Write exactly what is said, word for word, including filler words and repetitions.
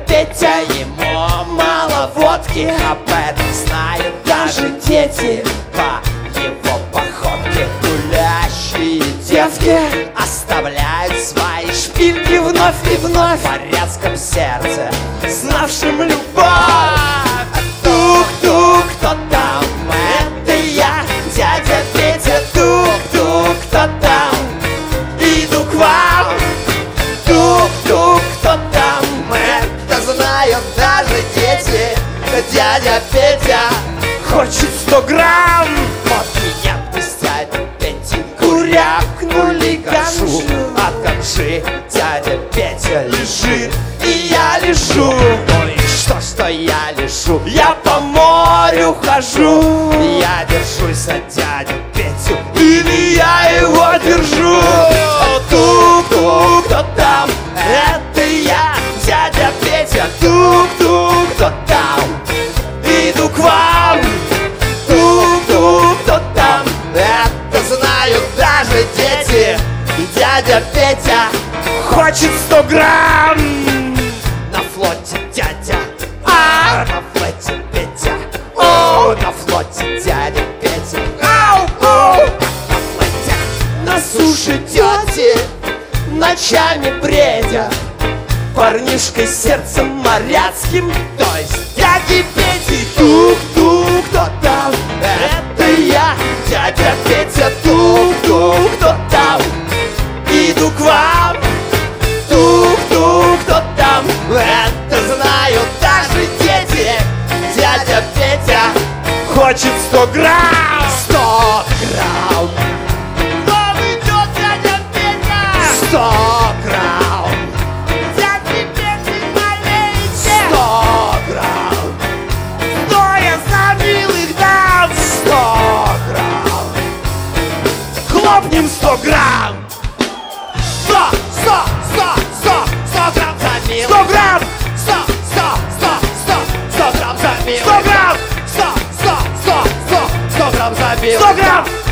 Петя, ему мало водки, об этом знают даже дети. По его походке гулящие девки оставляют свои шпильки вновь и вновь в порядском сердце, знавшим любовь. Тук-тук, кто там? Это я, дядя Петя. Тук-тук, кто там? Иду к вам. Тук-тук, кто там? Это знают даже дети. Дядя Петя хочет сто грамм. Вот клиенты с дядей Петей курякнули ганшу. От ганши дядя Петя лежит, и я лежу. Ой, что, что я лежу? Я по морю хожу. Я держусь за дядю Петю, или я его держу. Тук-тук, кто там? Это я, дядя Петя. Тук-тук, кто там? Иду к вам. Тук-тук, кто там? Это знают даже дети. Дядя Петя хочет сто грамм. На флоте дядя, а на флоте Петя. О, на флоте дядя Петя. Ау, ау. На флоте, на суше тети, ночами бредя, парнишкой с сердцем моряцким, то есть дяди Пети. Тук-тук, кто там? Это я, дядя Петя. Тук-тук, кто там? Иду к вам. Тук-тук, кто там? Это знают даже дети. Дядя Петя хочет сто грамм. Сто грамм. Вам идет дядя Петя. Сто грамм. Дяди Пети налейте. Сто грамм. Сто я за милых дам. Сто грамм. Хлопнем сто грамм. Сто, сто, сто, сто, сто грамм за милых. Сто грамм. Сто, сто, сто, сто, сто грамм за милых. Сто грамм. Сто, сто, сто, сто, сто грамм за милых. Сто грамм.